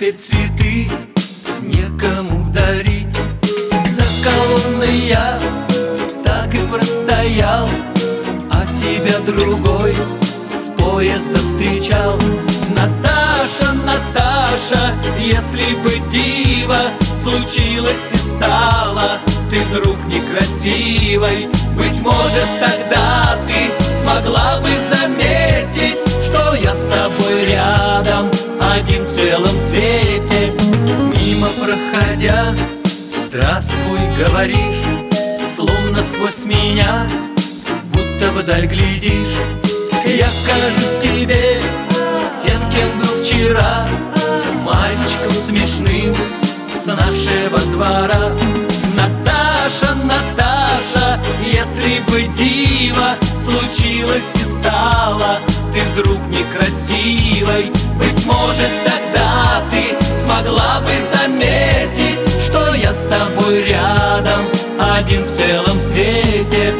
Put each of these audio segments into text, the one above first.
теперь цветы некому дарить. За колонной я так и простоял, а тебя другой с поезда встречал. Наташа, Наташа, если бы диво случилось и стало ты вдруг некрасивой, быть может, тогда ты смогла бы заметить, что я с тобой рядом, один в целом свете. Мимо проходя, здравствуй, говоришь, словно сквозь меня, будто вдаль глядишь. Я кажусь тебе тем, кем был вчера, мальчиком смешным с нашего двора. Наташа, Наташа, если бы диво случилось и стало ты вдруг некрасивой, быть может, тогда ты смогла бы заметить, что я с тобой рядом, один в целом свете.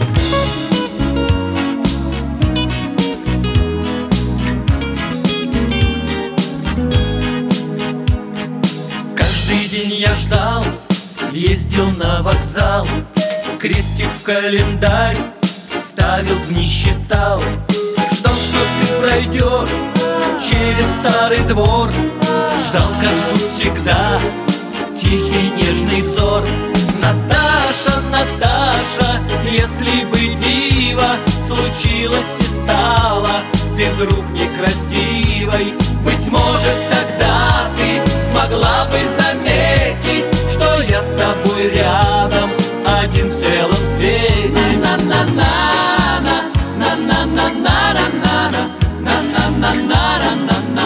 Каждый день я ждал, ездил на вокзал, крестик в календарь ставил, дни считал. Ждал, что ты пройдешь через старый двор, ждал, как жду всегда, тихий нежный взор. Наташа, Наташа, если бы диво случилось и стало ты вдруг некрасивой, быть может, тогда ты смогла бы заметить, что я с тобой рядом, один в целом свете. На-на-на-на, на-на-на-на-на-на, на-на-на-на-на-на-на,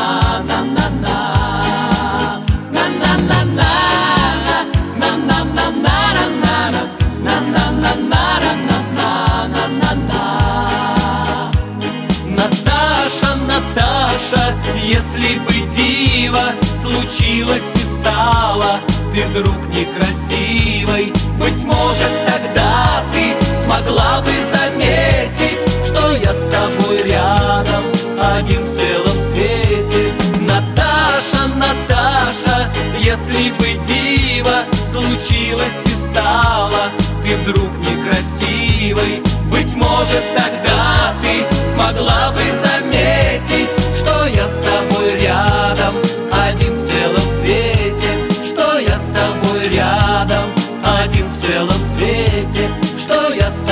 Наташа, Наташа, если бы диво случилось и стало ты вдруг некрасивой, быть может, тогда ты смогла бы заметить, что я с тобой рядом, один в целом свете. Наташа, Наташа, если бы диво случилось и стало ты вдруг некрасивой, быть может, тогда ты смогла бы заметить, что я с тобой рядом, один в целом свете, что я с тобой рядом, один в целом свете, что я с